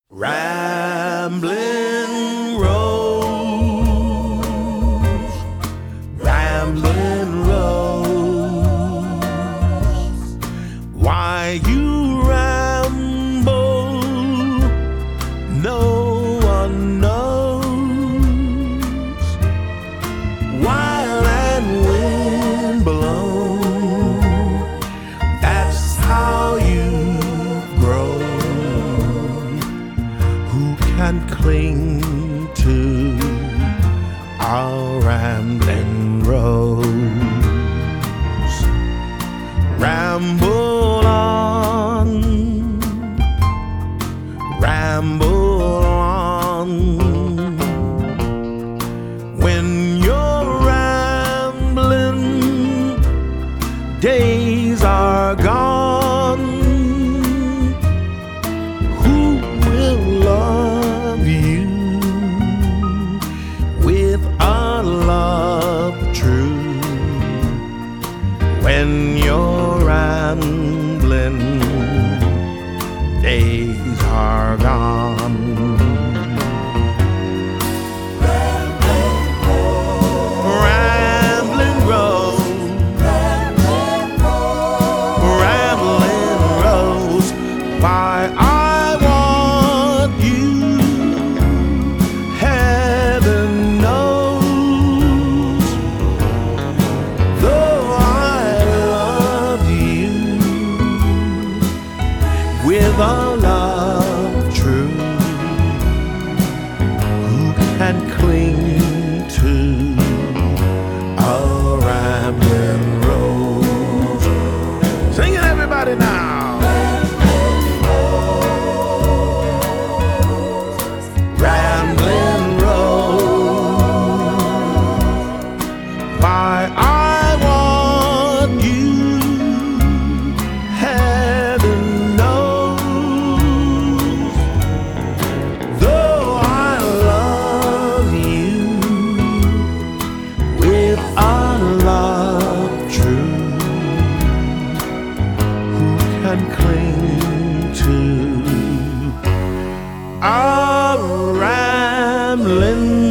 Rambling Rose, Rambling Rose, why you ramble, no one knows. Wild and wind blown, that's how you've grown. Who can cling to our rambling rose? Ramble on, ramble on. When you're rambling, days are gone. Who will love you with a love true when you're rambling? Days are gone. Rambling Rose, Rambling Rose, why I want you, heaven knows. Though I love you with a love true, who can cling to a rambling rose? Sing it, everybody, now. Rambling Rose, why I want you, heaven knows. Though I love you with a love true, who can cling to a rambling